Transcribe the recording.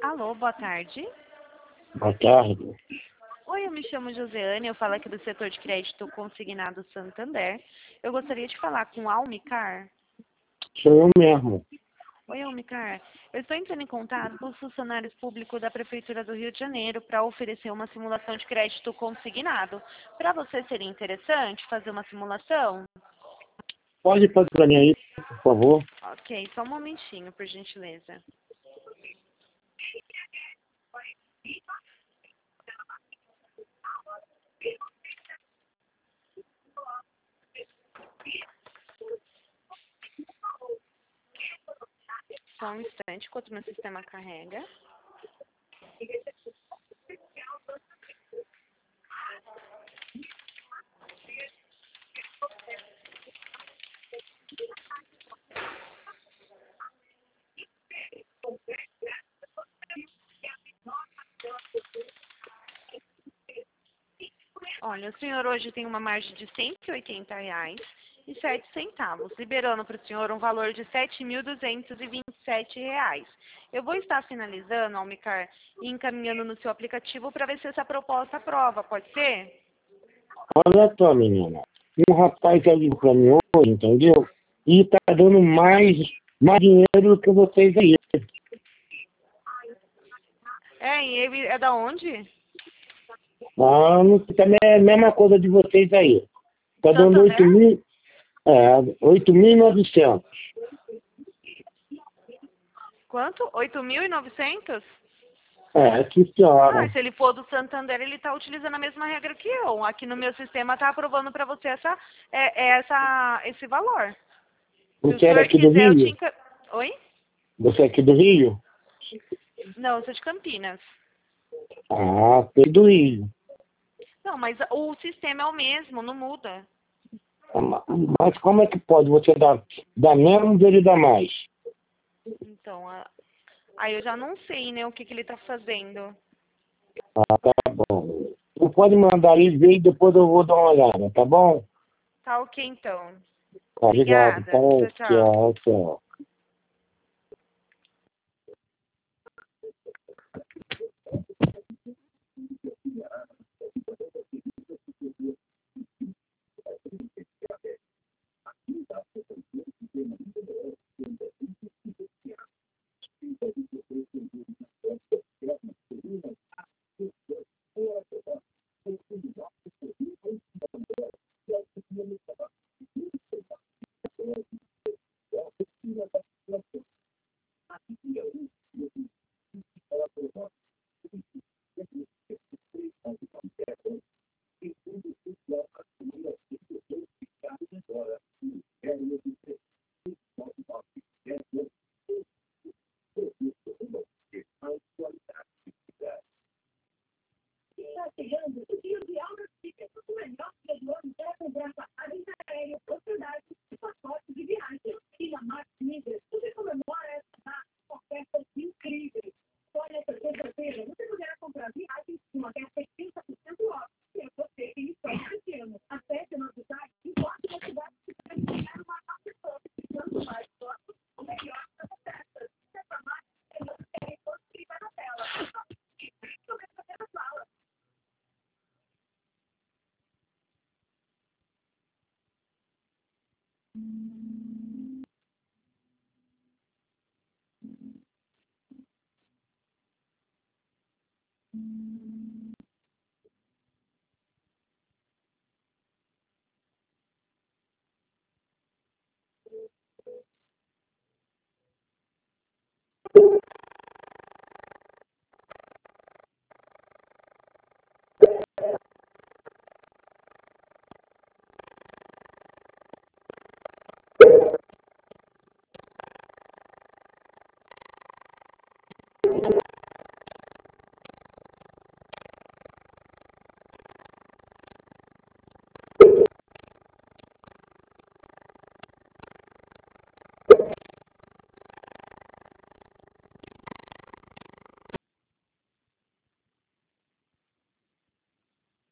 Alô, boa tarde. Boa tarde. Oi, eu me chamo Josiane, eu falo aqui do setor de crédito consignado Santander. Eu gostaria de falar com a Almicar. Sou eu mesmo. Oi, Almicar. Eu estou entrando em contato com os funcionários públicos da Prefeitura do Rio de Janeiro para oferecer uma simulação de crédito consignado. Para você seria interessante fazer uma simulação? Pode fazer para mim aí, por favor? Ok, só um momentinho, por gentileza. Só um instante, enquanto meu sistema carrega. Olha, o senhor hoje tem uma margem de R$ 180,07, liberando para o senhor um valor de R$ 7.227. Eu vou estar finalizando, Almicar, e encaminhando no seu aplicativo para ver se essa proposta aprova, pode ser? Olha só, menina. Um rapaz já ligou para mim hoje, entendeu? E tá dando mais dinheiro do que vocês aí. E ele é da onde? Ah, não, também é a mesma coisa de vocês aí. Tá dando Santander? 8.900. Quanto? 8.900? Que senhora. Mas se ele for do Santander, ele está utilizando a mesma regra que eu. Aqui no meu sistema está aprovando para você esse valor. Se o Você é senhor daqui do quiser, eu te Rio? enca... Oi? Você é aqui do Rio? Não, eu sou de Campinas. Ah, foi do Rio. Não, mas o sistema é o mesmo, não muda. Mas como é que pode você dar menos e ele dar mais? Então, aí eu já não sei, né, o que ele está fazendo. Ah, tá bom. Tu pode mandar aí, ver e depois eu vou dar uma olhada, tá bom? Tá ok, então. Obrigado. Obrigada. Tá, Tchau, tchau. tchau, tchau.